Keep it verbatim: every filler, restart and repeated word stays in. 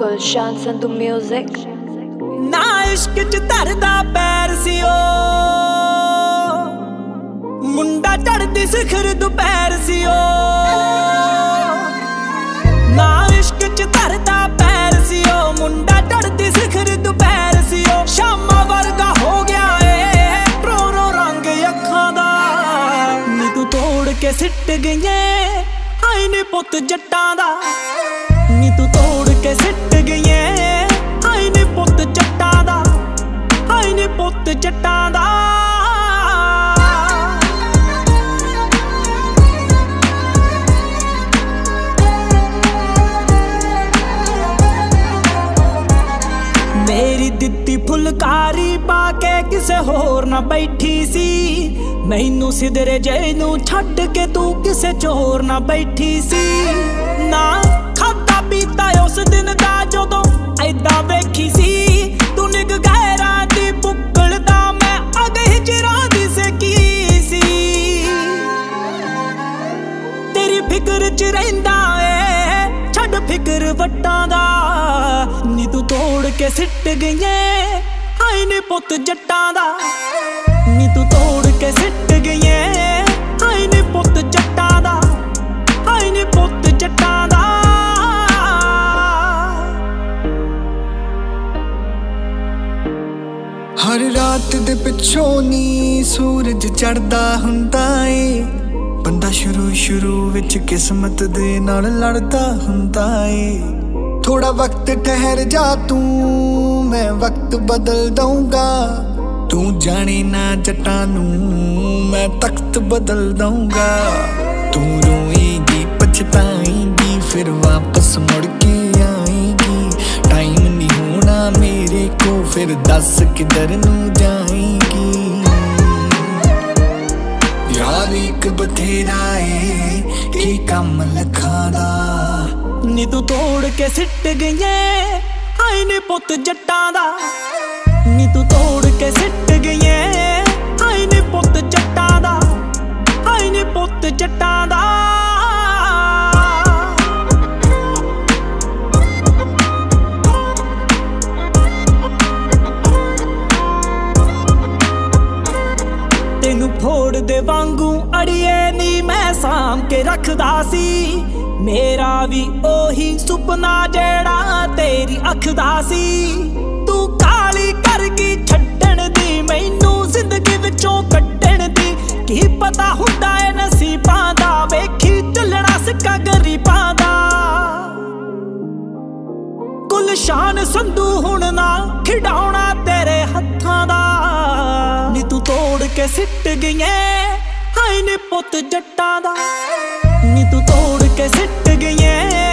Gulshan Sandhu Music। ना इश्क च धरदा पैर सी ओ मुंडा चढ़दी सिखर दोपहर सी ओ ना इश्क च धरदा पैर सी ओ मुंडा चढ़दी सिखर दोपहर सी ओ शामा वर्गा हो गया ए रो रो रंग अखां दा नी तू तोड़ के सिट गई हाय नी पुत जट्टां दा नी तू तोड़ के सिट गई हाय नी पुत जट्टां दा हाय नी पुत जट्टां दा मेरी दित्ती फुलकारी पाके किसे होर ना बैठी सी मैनू सिदरे जैनू छड्ड के तू किसे चोर ना बैठी सी ना खादा पीता उस दिन दा जदों ऐदा वेखी सी तू निग गैरां दी बुक्कलदा मैं अग हिजरां दी सकी सी तेरी फिकर च रहिंदा ए छड्ड फिकर वट्टां दा नी तू तोड़ के सिट गई हाय नी पुत जट्टां दा नी तू तोड़ के सिट गई हाय नी पुत जट्टां दा हाय नी पुत जट्टां दा हर रात दे पिछों नी सूरज चढ़दा हुंदा ए बंदा शुरू शुरू विच किस्मत दे नाल लड़दा हुंदा ए थोड़ा वक्त ठहर जा तू मैं वक्त बदल दूंगा तू जाने ना जट्टां नू मैं तख्त बदल दूंगा तू रोएगी पछताएगी फिर वापस मुड़ के आएगी टाइम नहीं होना मेरे को फिर दस किधर नू जाएगी यार एक बथेरा है की कम लखां दा नी तू तोड़ के सिट गई हाय नी पुत जट्टां दा नी तू तोड़ के सिट गई हाय नी पुत जट्टां दा हाय नी पुत जट्टां दा तेनू फोड़ दे वांगू अड़िए नी मैं साम के रखदा सी मेरा भी ओही सुपना जेड़ा तेरी अख दा सी तू काली कर गई छड्डण दी मैनू जिंदगी विचों कड्डण दी की पता हुंदा ए नसीबां दा वेखी चलना सिक्का गरीबां दा गुलशान संधू हुण ना खिडौना तेरे हत्थां दा नी तू तोड़ के सिट गई हाय नी पुत जट्टां दा नी तू तोड़ के सिट गई